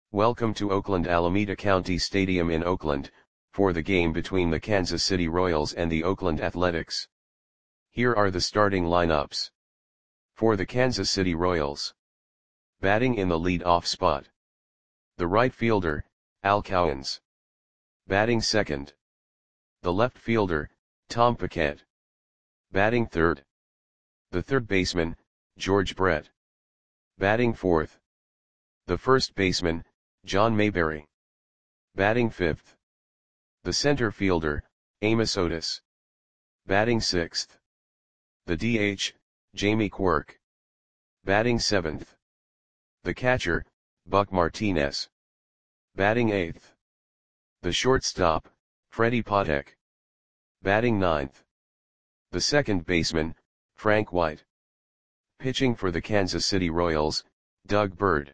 Welcome to Oakland Alameda County Stadium in Oakland, for the game between the Kansas City Royals and the Oakland Athletics. Here are the starting lineups. For the Kansas City Royals. Batting in the lead-off spot. The right fielder, Al Cowens. Batting second. The left fielder, Tom Paquette. Batting third. The third baseman, George Brett. Batting fourth. The first baseman, John Mayberry. Batting fifth. The center fielder, Amos Otis. Batting sixth. The DH, Jamie Quirk. Batting seventh. The catcher, Buck Martinez. Batting eighth. The shortstop, Freddie Patek. Batting ninth. The second baseman, Frank White. Pitching for the Kansas City Royals, Doug Bird.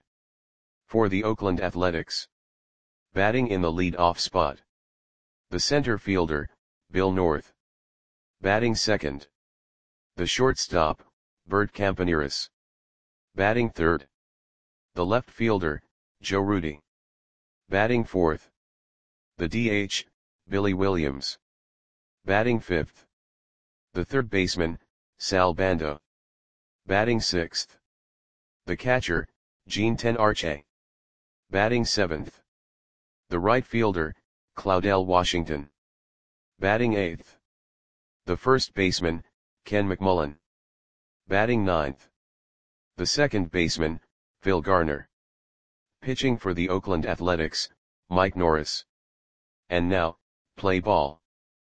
For the Oakland Athletics. Batting in the lead-off spot. The center fielder, Bill North. Batting second. The shortstop, Bert Campaneris. Batting third. The left fielder, Joe Rudi. Batting fourth. The DH, Billy Williams. Batting fifth. The third baseman, Sal Bando. Batting sixth. The catcher, Gene Tenarche. Batting seventh. The right fielder, Claudell Washington. Batting eighth. The first baseman, Ken McMullen. Batting ninth. The second baseman, Phil Garner. Pitching for the Oakland Athletics, Mike Norris. And now, play ball.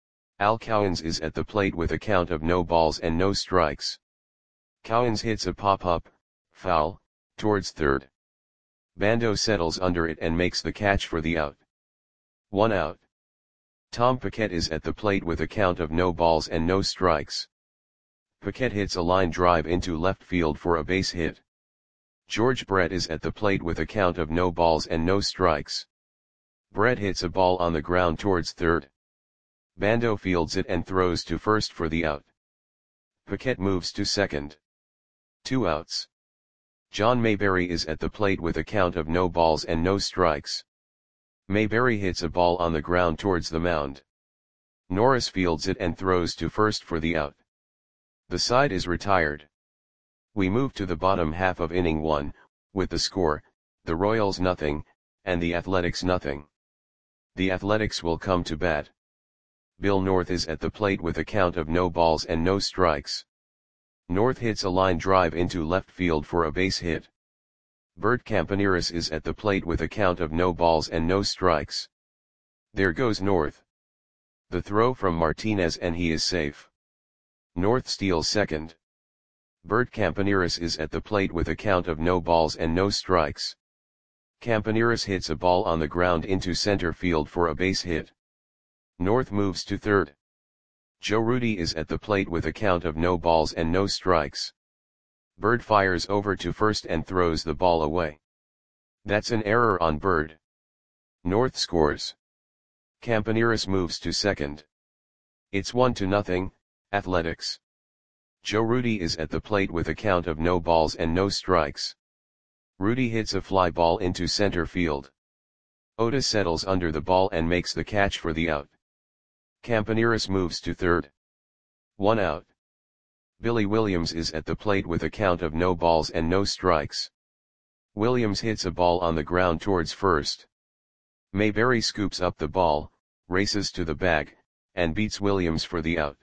Al Cowens is at the plate with a count of no balls and no strikes. Cowens hits a pop-up, foul, towards third. Bando settles under it and makes the catch for the out. 1 out. Tom Paquette is at the plate with a count of no balls and no strikes. Paquette hits a line drive into left field for a base hit. George Brett is at the plate with a count of no balls and no strikes. Brett hits a ball on the ground towards third. Bando fields it and throws to first for the out. Paquette moves to second. 2 outs. John Mayberry is at the plate with a count of no balls and no strikes. Mayberry hits a ball on the ground towards the mound. Norris fields it and throws to first for the out. The side is retired. We move to the bottom half of inning 1, with the score, the Royals nothing, and the Athletics nothing. The Athletics will come to bat. Bill North is at the plate with a count of no balls and no strikes. North hits a line drive into left field for a base hit. Bert Campaneris is at the plate with a count of no balls and no strikes. There goes North. The throw from Martinez and he is safe. North steals second. Bert Campaneris is at the plate with a count of no balls and no strikes. Campaneris hits a ball on the ground into center field for a base hit. North moves to third. Joe Rudi is at the plate with a count of no balls and no strikes. Bird fires over to first and throws the ball away. That's an error on Bird. North scores. Campaneris moves to second. It's 1-0, Athletics. Joe Rudi is at the plate with a count of no balls and no strikes. Rudi hits a fly ball into center field. Otis settles under the ball and makes the catch for the out. Campaneris moves to third. 1 out. Billy Williams is at the plate with a count of no balls and no strikes. Williams hits a ball on the ground towards first. Mayberry scoops up the ball, races to the bag, and beats Williams for the out.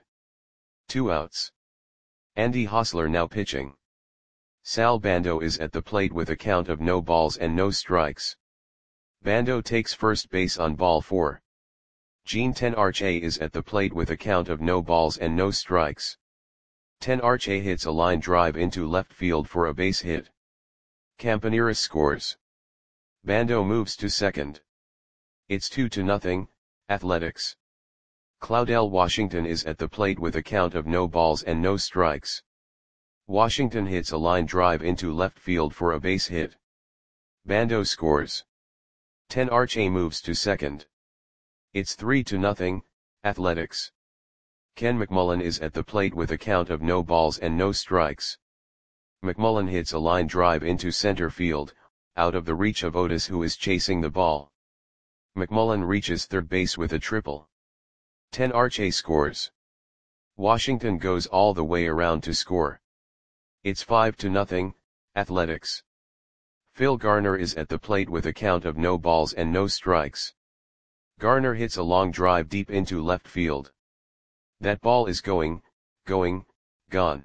2 outs. Andy Hosler now pitching. Sal Bando is at the plate with a count of no balls and no strikes. Bando takes first base on ball 4. Gene Tenarche is at the plate with a count of no balls and no strikes. Tenarche hits a line drive into left field for a base hit. Campaneris scores. Bando moves to second. It's 2-0, Athletics. Claudell Washington is at the plate with a count of no balls and no strikes. Washington hits a line drive into left field for a base hit. Bando scores. Tenarche moves to second. It's 3-0, Athletics. Ken McMullen is at the plate with a count of no balls and no strikes. McMullen hits a line drive into center field, out of the reach of Otis, who is chasing the ball. McMullen reaches third base with a triple. 10 Arche scores. Washington goes all the way around to score. It's 5-0, Athletics. Phil Garner is at the plate with a count of no balls and no strikes. Garner hits a long drive deep into left field. That ball is going, gone.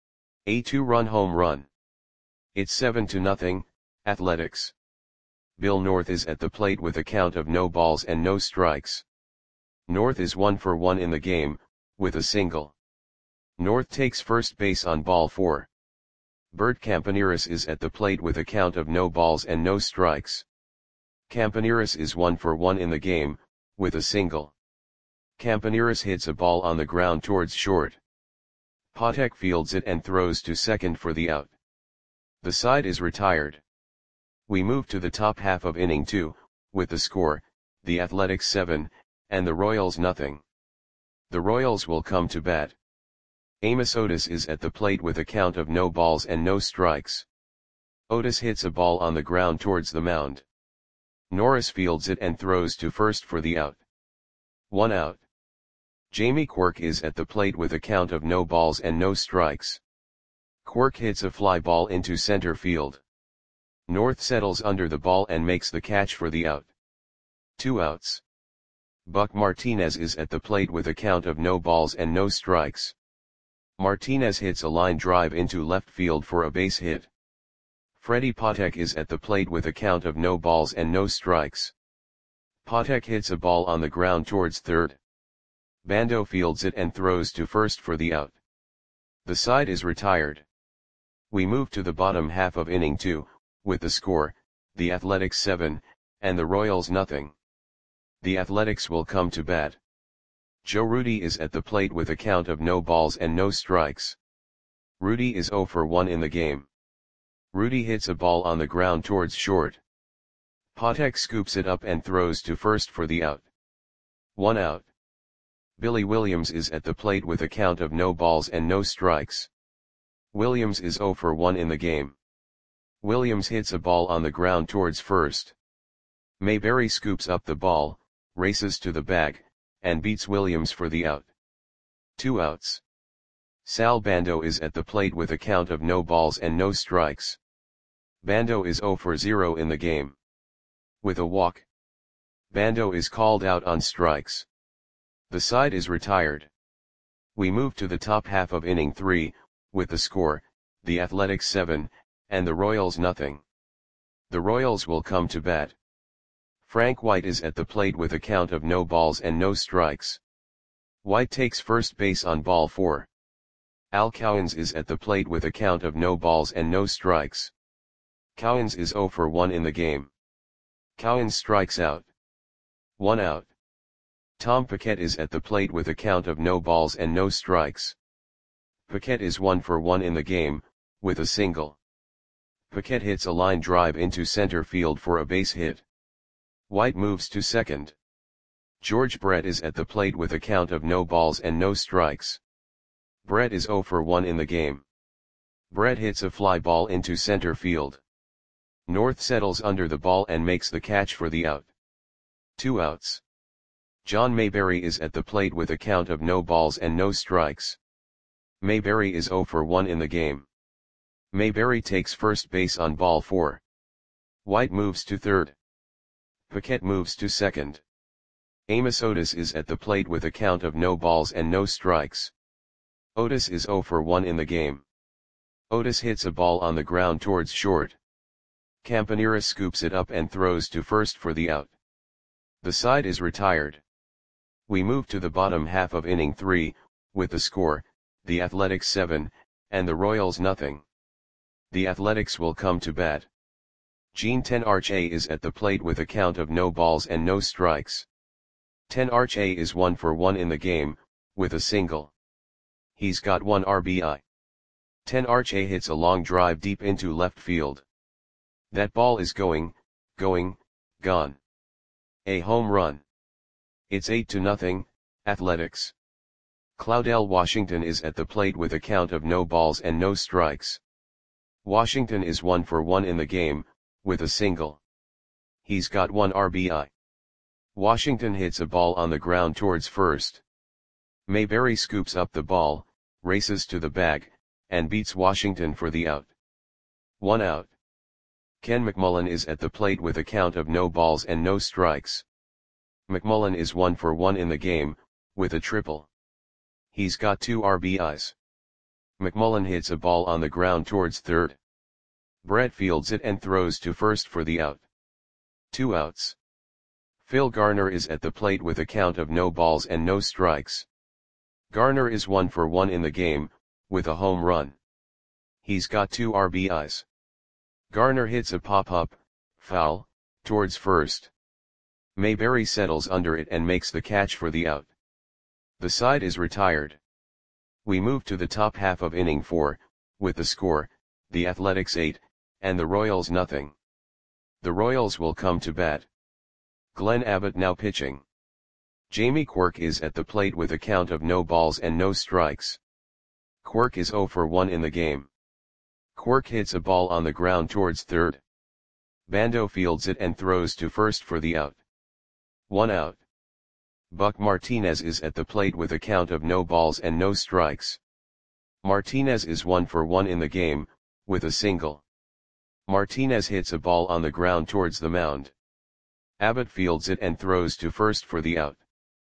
A 2-run home run. It's 7-0, Athletics. Bill North is at the plate with a count of no balls and no strikes. North is 1 for 1 in the game, with a single. North takes first base on ball 4. Bert Campaneris is at the plate with a count of no balls and no strikes. Campaneris is 1 for 1 in the game, with a single. Campaneris hits a ball on the ground towards short. Patek fields it and throws to second for the out. The side is retired. We move to the top half of inning 2, with the score, the Athletics 7, and the Royals nothing. The Royals will come to bat. Amos Otis is at the plate with a count of no balls and no strikes. Otis hits a ball on the ground towards the mound. Norris fields it and throws to first for the out. 1 out. Jamie Quirk is at the plate with a count of no balls and no strikes. Quirk hits a fly ball into center field. North settles under the ball and makes the catch for the out. 2 outs. Buck Martinez is at the plate with a count of no balls and no strikes. Martinez hits a line drive into left field for a base hit. Freddie Patek is at the plate with a count of no balls and no strikes. Patek hits a ball on the ground towards third. Bando fields it and throws to first for the out. The side is retired. We move to the bottom half of inning 2, with the score, the Athletics 7, and the Royals nothing. The Athletics will come to bat. Joe Rudi is at the plate with a count of no balls and no strikes. Rudi is 0 for 1 in the game. Rudi hits a ball on the ground towards short. Patek scoops it up and throws to first for the out. 1 out. Billy Williams is at the plate with a count of no balls and no strikes. Williams is 0 for 1 in the game. Williams hits a ball on the ground towards first. Mayberry scoops up the ball, races to the bag, and beats Williams for the out. 2 outs. Sal Bando is at the plate with a count of no balls and no strikes. Bando is 0 for 0 in the game. With a walk, Bando is called out on strikes. The side is retired. We move to the top half of inning 3, with the score, the Athletics 7, and the Royals nothing. The Royals will come to bat. Frank White is at the plate with a count of no balls and no strikes. White takes first base on ball 4. Al Cowens is at the plate with a count of no balls and no strikes. Cowens is 0 for 1 in the game. Cowens strikes out. 1 out. Tom Paquette is at the plate with a count of no balls and no strikes. Paquette is 1 for 1 in the game, with a single. Paquette hits a line drive into center field for a base hit. White moves to second. George Brett is at the plate with a count of no balls and no strikes. Brett is 0 for 1 in the game. Brett hits a fly ball into center field. North settles under the ball and makes the catch for the out. 2 outs. John Mayberry is at the plate with a count of no balls and no strikes. Mayberry is 0 for 1 in the game. Mayberry takes first base on ball 4. White moves to third. Paquette moves to second. Amos Otis is at the plate with a count of no balls and no strikes. Otis is 0 for 1 in the game. Otis hits a ball on the ground towards short. Campaneris scoops it up and throws to first for the out. The side is retired. We move to the bottom half of inning 3, with the score, the Athletics 7, and the Royals nothing. The Athletics will come to bat. Jean Tenarche is at the plate with a count of no balls and no strikes. Tenarche is 1 for 1 in the game, with a single. He's got 1 RBI. Tenarche hits a long drive deep into left field. That ball is going, gone. A home run. It's 8-0, Athletics. Claudell Washington is at the plate with a count of no balls and no strikes. Washington is 1 for 1 in the game, with a single. He's got 1 RBI. Washington hits a ball on the ground towards first. Mayberry scoops up the ball, races to the bag, and beats Washington for the out. 1 out. Ken McMullen is at the plate with a count of no balls and no strikes. McMullen is 1 for 1 in the game, with a triple. He's got 2 RBIs. McMullen hits a ball on the ground towards third. Brett fields it and throws to first for the out. 2 outs. Phil Garner is at the plate with a count of no balls and no strikes. Garner is 1 for 1 in the game, with a home run. He's got 2 RBIs. Garner hits a pop-up, foul, towards first. Mayberry settles under it and makes the catch for the out. The side is retired. We move to the top half of inning 4, with the score, the Athletics 8, and the Royals nothing. The Royals will come to bat. Glenn Abbott now pitching. Jamie Quirk is at the plate with a count of no balls and no strikes. Quirk is 0 for 1 in the game. Quirk hits a ball on the ground towards third. Bando fields it and throws to first for the out. 1 out. Buck Martinez is at the plate with a count of no balls and no strikes. Martinez is 1 for 1 in the game, with a single. Martinez hits a ball on the ground towards the mound. Abbott fields it and throws to first for the out.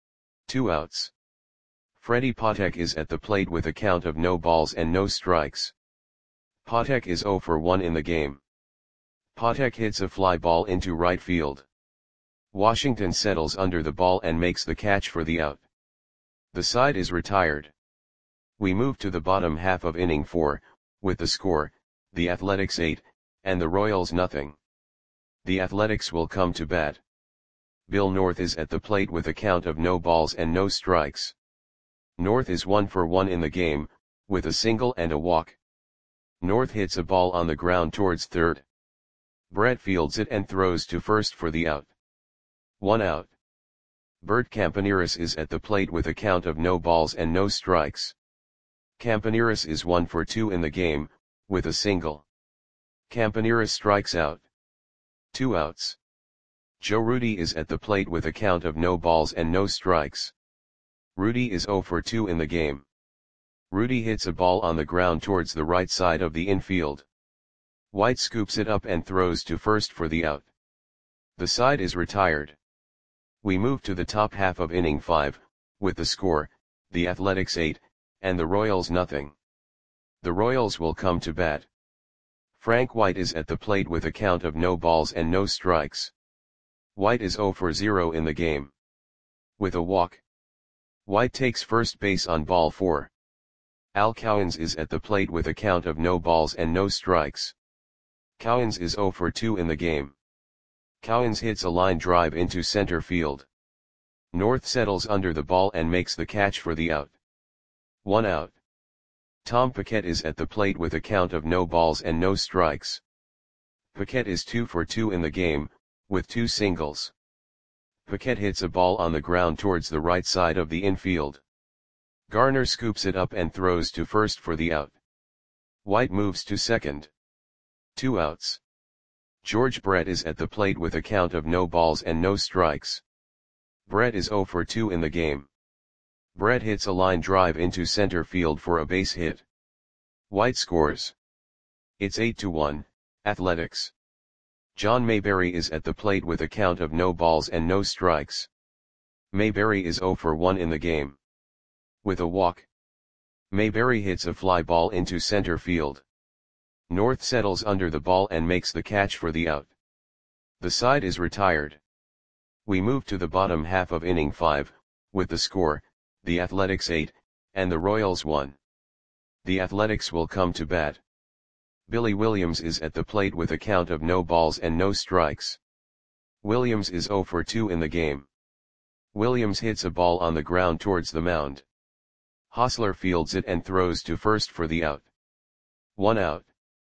2 outs. Freddie Patek is at the plate with a count of no balls and no strikes. Patek is 0 for 1 in the game. Patek hits a fly ball into right field. Washington settles under the ball and makes the catch for the out. The side is retired. We move to the bottom half of inning 4, with the score, the Athletics 8, and the Royals nothing. The Athletics will come to bat. Bill North is at the plate with a count of no balls and no strikes. North is 1 for 1 in the game, with a single and a walk. North hits a ball on the ground towards third. Brett fields it and throws to first for the out. 1 out. Bert Campaneris is at the plate with a count of no balls and no strikes. Campaneris is 1 for 2 in the game, with a single. Campaneris strikes out. 2 outs. Joe Rudi is at the plate with a count of no balls and no strikes. Rudi is 0 for 2 in the game. Rudi hits a ball on the ground towards the right side of the infield. White scoops it up and throws to first for the out. The side is retired. We move to the top half of inning 5, with the score, the Athletics 8, and the Royals nothing. The Royals will come to bat. Frank White is at the plate with a count of no balls and no strikes. White is 0 for 0 in the game. With a walk. White takes first base on ball 4. Al Cowens is at the plate with a count of no balls and no strikes. Cowens is 0 for 2 in the game. Cowens hits a line drive into center field. North settles under the ball and makes the catch for the out. 1 out. Tom Paquette is at the plate with a count of no balls and no strikes. Paquette is 2 for 2 in the game, with 2 singles. Paquette hits a ball on the ground towards the right side of the infield. Garner scoops it up and throws to first for the out. White moves to second. 2 outs. George Brett is at the plate with a count of no balls and no strikes. Brett is 0 for 2 in the game. Brett hits a line drive into center field for a base hit. White scores. It's 8-1, Athletics. John Mayberry is at the plate with a count of no balls and no strikes. Mayberry is 0 for 1 in the game. With a walk. Mayberry hits a fly ball into center field. North settles under the ball and makes the catch for the out. The side is retired. We move to the bottom half of inning 5, with the score, the Athletics 8, and the Royals 1. The Athletics will come to bat. Billy Williams is at the plate with a count of no balls and no strikes. Williams is 0 for 2 in the game. Williams hits a ball on the ground towards the mound. Hosler fields it and throws to first for the out. 1 out.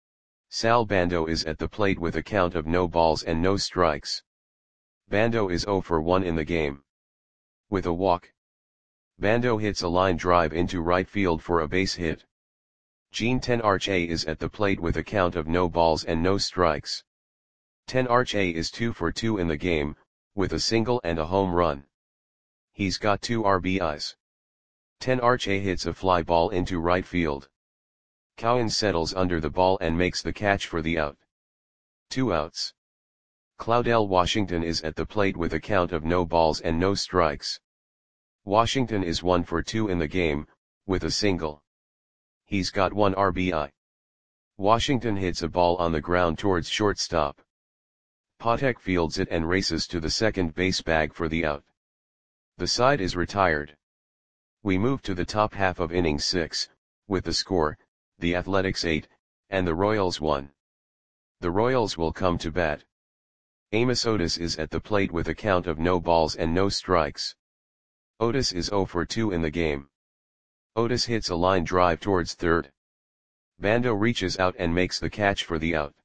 Sal Bando is at the plate with a count of no balls and no strikes. Bando is 0 for 1 in the game. With a walk. Bando hits a line drive into right field for a base hit. Gene Tenarche is at the plate with a count of no balls and no strikes. 10 Arch A is 2 for 2 in the game, with a single and a home run. He's got 2 RBIs. 10 Arch A hits a fly ball into right field. Cowens settles under the ball and makes the catch for the out. 2 outs. Claudell Washington is at the plate with a count of no balls and no strikes. Washington is 1 for 2 in the game, with a single. He's got 1 RBI. Washington hits a ball on the ground towards shortstop. Patek fields it and races to the second base bag for the out. The side is retired. We move to the top half of inning 6, with the score, the Athletics 8, and the Royals 1. The Royals will come to bat. Amos Otis is at the plate with a count of no balls and no strikes. Otis is 0 for 2 in the game. Otis hits a line drive towards third. Bando reaches out and makes the catch for the out.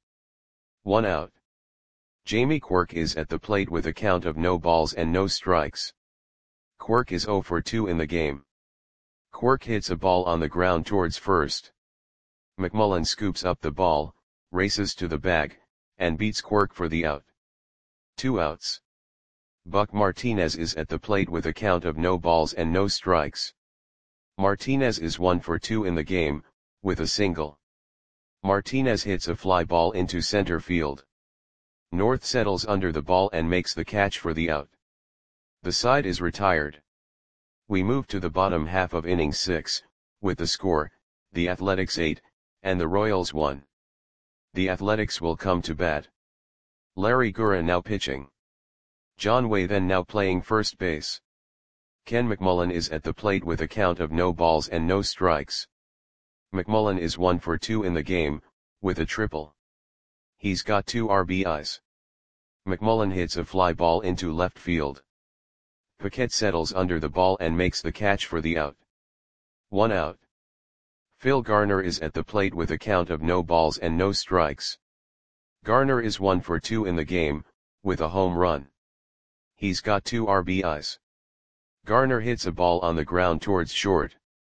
1 out. Jamie Quirk is at the plate with a count of no balls and no strikes. Quirk is 0 for 2 in the game. Quirk hits a ball on the ground towards first. McMullen scoops up the ball, races to the bag, and beats Quirk for the out. 2 outs. Buck Martinez is at the plate with a count of no balls and no strikes. Martinez is 1 for 2 in the game, with a single. Martinez hits a fly ball into center field. North settles under the ball and makes the catch for the out. The side is retired. We move to the bottom half of inning 6, with the score, the Athletics 8, and the Royals 1. The Athletics will come to bat. Larry Gura now pitching. John Way then now playing first base. Ken McMullen is at the plate with a count of no balls and no strikes. McMullen is 1 for 2 in the game, with a triple. He's got 2 RBIs. McMullen hits a fly ball into left field. Paquette settles under the ball and makes the catch for the out. 1 out. Phil Garner is at the plate with a count of no balls and no strikes. Garner is 1 for 2 in the game, with a home run. He's got 2 RBIs. Garner hits a ball on the ground towards short.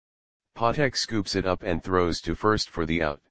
Patek scoops it up and throws to first for the out.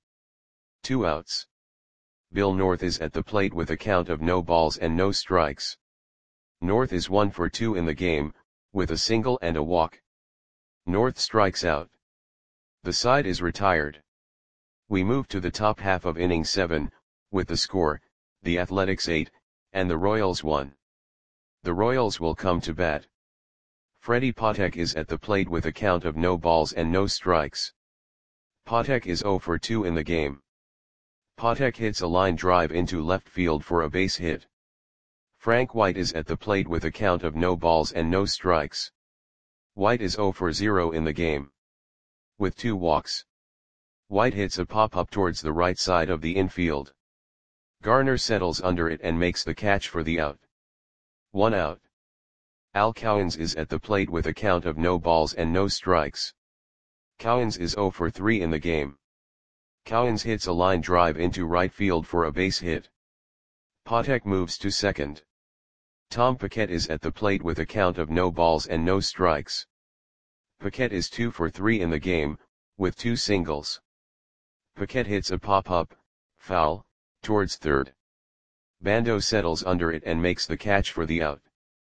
2 outs. Bill North is at the plate with a count of no balls and no strikes. North is 1 for 2 in the game, with a single and a walk. North strikes out. The side is retired. We move to the top half of inning 7, with the score, the Athletics 8, and the Royals 1. The Royals will come to bat. Freddie Patek is at the plate with a count of no balls and no strikes. Patek is 0 for 2 in the game. Patek hits a line drive into left field for a base hit. Frank White is at the plate with a count of no balls and no strikes. White is 0 for 0 in the game. With 2 walks. White hits a pop-up towards the right side of the infield. Garner settles under it and makes the catch for the out. 1 out. Al Cowens is at the plate with a count of no balls and no strikes. Cowens is 0 for 3 in the game. Cowens hits a line drive into right field for a base hit. Patek moves to second. Tom Paquette is at the plate with a count of no balls and no strikes. Paquette is 2 for 3 in the game, with 2 singles. Paquette hits a pop-up, foul, towards third. Bando settles under it and makes the catch for the out.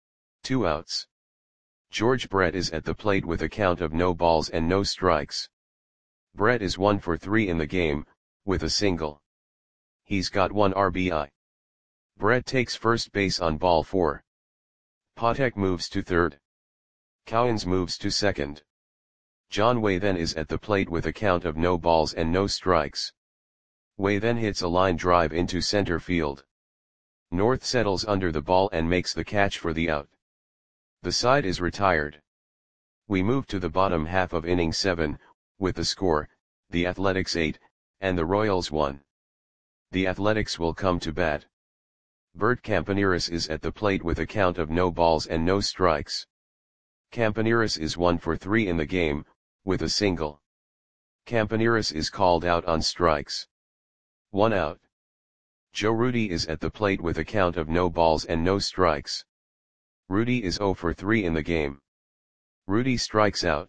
2 outs. George Brett is at the plate with a count of no balls and no strikes. Brett is 1 for 3 in the game, with a single. He's got 1 RBI. Brett takes first base on ball 4. Patek moves to third. Cowens moves to second. John Way then is at the plate with a count of no balls and no strikes. Way then hits a line drive into center field. North settles under the ball and makes the catch for the out. The side is retired. We move to the bottom half of inning 7, with the score, the Athletics 8, and the Royals 1. The Athletics will come to bat. Bert Campaneris is at the plate with a count of no balls and no strikes. Campaneris is 1 for 3 in the game, with a single. Campaneris is called out on strikes. 1 out. Joe Rudi is at the plate with a count of no balls and no strikes. Rudi is 0 for 3 in the game. Rudi strikes out.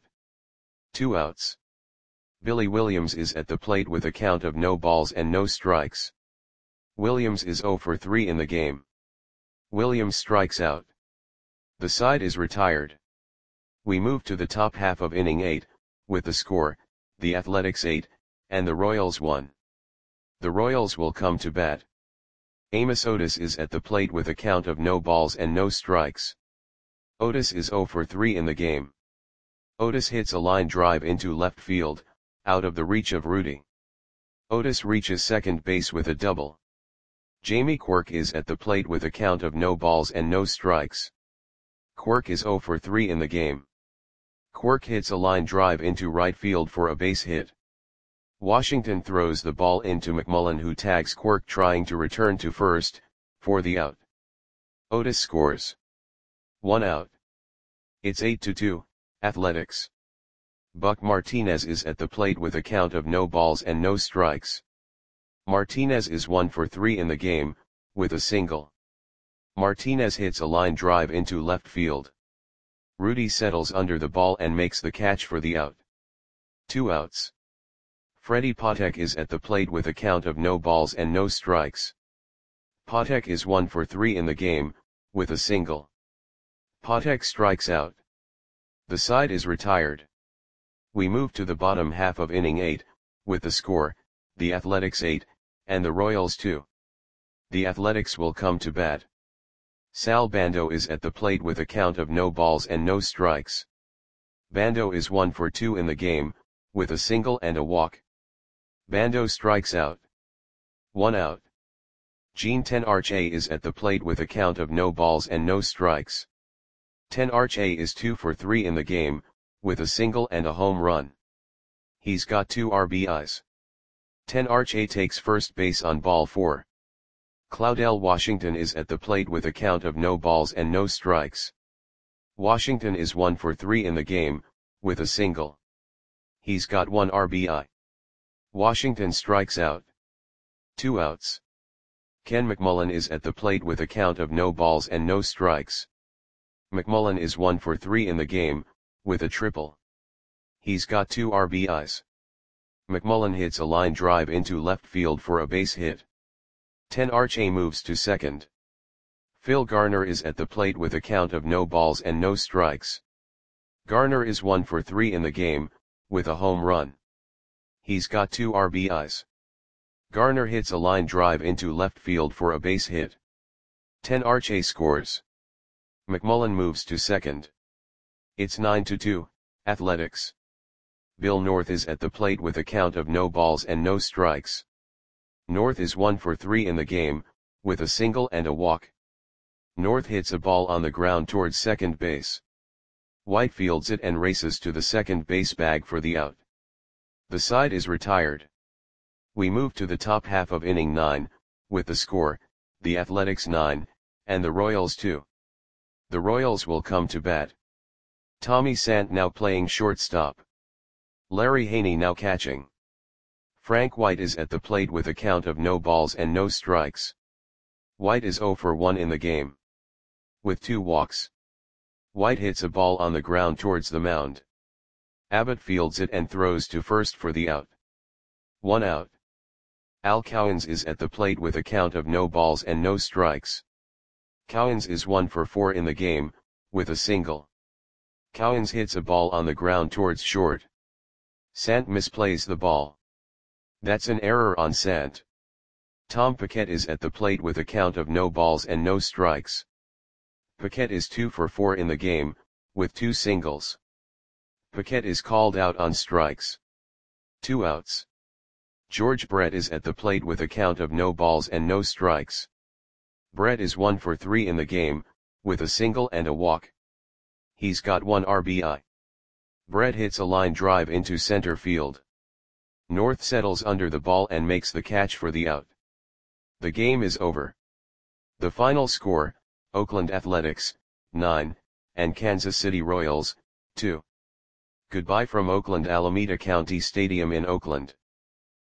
2 outs. Billy Williams is at the plate with a count of no balls and no strikes. Williams is 0 for 3 in the game. Williams strikes out. The side is retired. We move to the top half of inning 8, with the score, the Athletics 8, and the Royals 1. The Royals will come to bat. Amos Otis is at the plate with a count of no balls and no strikes. Otis is 0 for 3 in the game. Otis hits a line drive into left field, out of the reach of Rudy. Otis reaches second base with a double. Jamie Quirk is at the plate with a count of no balls and no strikes. Quirk is 0 for 3 in the game. Quirk hits a line drive into right field for a base hit. Washington throws the ball into McMullen, who tags Quirk trying to return to first, for the out. Otis scores. 1 out. It's 8-2, Athletics. Buck Martinez is at the plate with a count of no balls and no strikes. Martinez is 1 for 3 in the game, with a single. Martinez hits a line drive into left field. Rudy settles under the ball and makes the catch for the out. 2 outs. Freddie Patek is at the plate with a count of no balls and no strikes. Patek is 1 for 3 in the game, with a single. Patek strikes out. The side is retired. We move to the bottom half of inning 8, with the score, the Athletics 8, and the Royals 2. The Athletics will come to bat. Sal Bando is at the plate with a count of no balls and no strikes. Bando is 1 for 2 in the game, with a single and a walk. Bando strikes out. 1 out. Gene Tenarche is at the plate with a count of no balls and no strikes. Tenarche is 2 for 3 in the game, with a single and a home run. He's got 2 RBIs. Tenarche takes first base on ball 4. Claudel Washington is at the plate with a count of no balls and no strikes. Washington is 1 for 3 in the game, with a single. He's got 1 RBI. Washington strikes out. 2 outs. Ken McMullen is at the plate with a count of no balls and no strikes. McMullen is 1 for 3 in the game, with a triple. He's got 2 RBIs. McMullen hits a line drive into left field for a base hit. Tenarche moves to second. Phil Garner is at the plate with a count of no balls and no strikes. Garner is 1 for 3 in the game, with a home run. He's got 2 RBIs. Garner hits a line drive into left field for a base hit. Tenarche scores. McMullen moves to second. It's 9-2, Athletics. Bill North is at the plate with a count of no balls and no strikes. North is 1 for 3 in the game, with a single and a walk. North hits a ball on the ground towards second base. White fields it and races to the second base bag for the out. The side is retired. We move to the top half of inning 9, with the score, the Athletics 9, and the Royals 2. The Royals will come to bat. Tommy Sant now playing shortstop. Larry Haney now catching. Frank White is at the plate with a count of no balls and no strikes. White is 0 for 1 in the game. With 2 walks. White hits a ball on the ground towards the mound. Abbott fields it and throws to first for the out. 1 out. Al Cowens is at the plate with a count of no balls and no strikes. Cowens is 1 for 4 in the game, with a single. Cowens hits a ball on the ground towards short. Sant misplays the ball. That's an error on Sant. Tom Paquette is at the plate with a count of no balls and no strikes. Paquette is 2 for 4 in the game, with 2 singles. Paquette is called out on strikes. 2 outs. George Brett is at the plate with a count of no balls and no strikes. Brett is 1 for 3 in the game, with a single and a walk. He's got 1 RBI. Brett hits a line drive into center field. North settles under the ball and makes the catch for the out. The game is over. The final score, Oakland Athletics, 9, and Kansas City Royals, 2. Goodbye from Oakland Alameda County Stadium in Oakland.